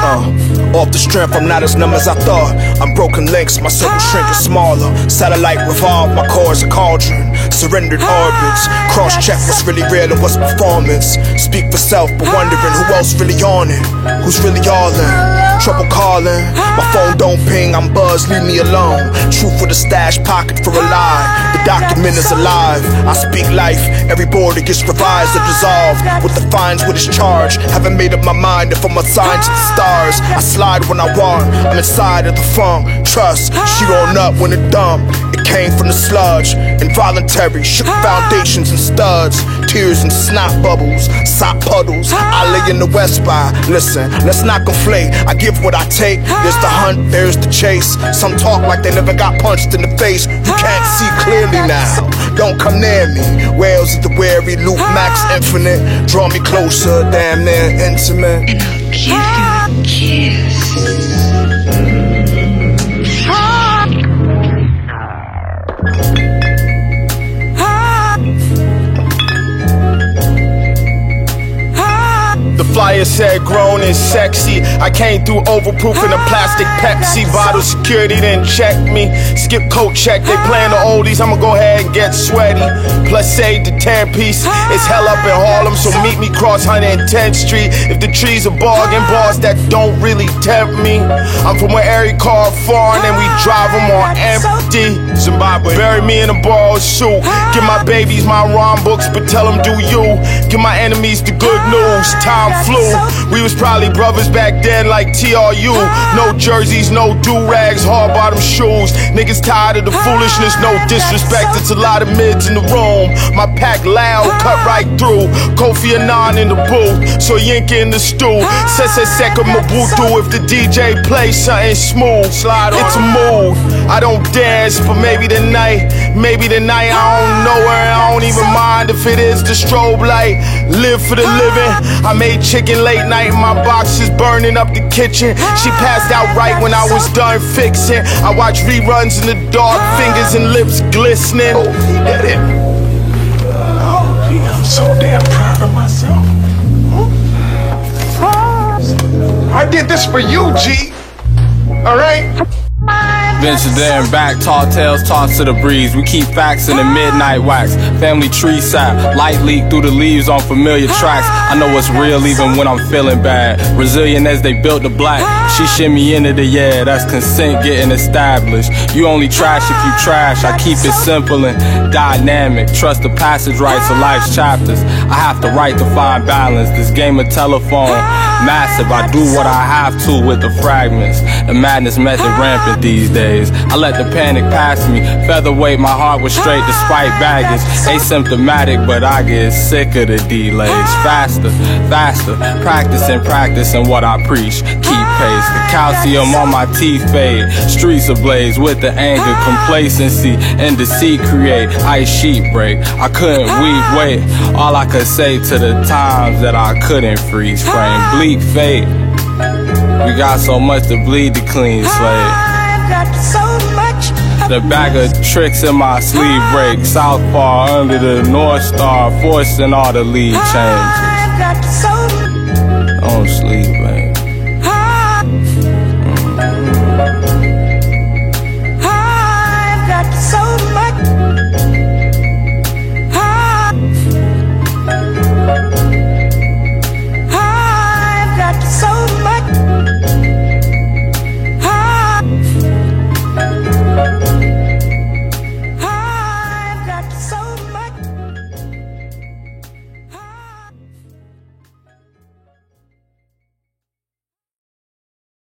Off the strength, I'm not as numb as I thought. I'm broken links, my circle shrinking smaller. Satellite revolve, my core is a cauldron. Surrendered orbits, cross-check what's really real and what's performance. Speak for self, but wondering who else really on it. Who's really all in? Trouble calling, my phone don't ping, I'm buzzed, leave me alone. Truth with a stash pocket for a lie. The document is alive, I speak life. Every border gets revised or dissolved. What defines what is charged? Haven't made up my mind if I'm assigned to the stars. I slide when I want, I'm inside of the funk. Trust, she rolled up when it dump. It came from the sludge, involuntary, shook foundations and studs. Tears and snot bubbles, sock puddles. I lay in the west by, listen, let's not conflate. I give what I take, there's the hunt, there's the chase. Some talk like they never got punched in the face. You can't see clearly now, don't come near me. Wales is the wary, Luke Max infinite. Draw me closer, damn near intimate. And I'll give you a kiss. The flyer said grown and sexy. I came through overproofing a plastic Pepsi bottle. Security didn't check me. Skip coat check, they playing the oldies. I'ma go ahead and get sweaty. Plus save the 10 piece. It's hell up in Harlem, so meet me cross 110th Street. If the trees are bargain bars that don't really tempt me. I'm from where every car foreign and we drive them on empty. Zimbabwe, bury me in a borrowed suit. Give my babies my rhyme books, but tell them do you. Give my enemies the good news. Time flew. We was probably brothers back then like TRU. No jerseys, no do-rags, hard bottom shoes. Niggas tired of the foolishness, no disrespect. It's a lot of mids in the room. My pack loud, cut right through. Kofi Annan in the booth, so Yinka in the stew. Sese Seka Mobutu, if the DJ plays something smooth, slide on. It's a mood. I don't dance, but maybe tonight I don't know her. I don't even mind if it is the strobe light. Live for the living. I made chicken late night and my box is burning up the kitchen. She passed out right when I was done fixing. I watch reruns in the dark, fingers and lips glistening. Oh, he did it. Oh, gee, I'm so damn proud of myself. I did this for you, G. Alright? Venture there and back, tall tales tossed to the breeze. We keep facts in the midnight wax. Family tree sap, light leak through the leaves on familiar tracks. I know what's real even when I'm feeling bad. Resilient as they built the black. She shimmy into the yeah, that's consent getting established. You only trash if you trash. I keep it simple and dynamic. Trust the passage rights of life's chapters. I have to write to find balance. This game of telephone, massive. I do what I have to with the fragments. The madness method rampant these days. I let the panic pass me. Featherweight, my heart was straight despite baggage. Asymptomatic, but I get sick of the delays. Faster, faster, practicing what I preach. Keep pace, the calcium on my teeth fade. Streets ablaze with the anger, complacency, and deceit create ice sheet break. I couldn't weave weight. All I could say to the times that I couldn't freeze frame. Bleak fate. We got so much to bleed to clean slate. The bag of tricks in my sleeve break. Southpaw under the North Star, forcing all the lead changes.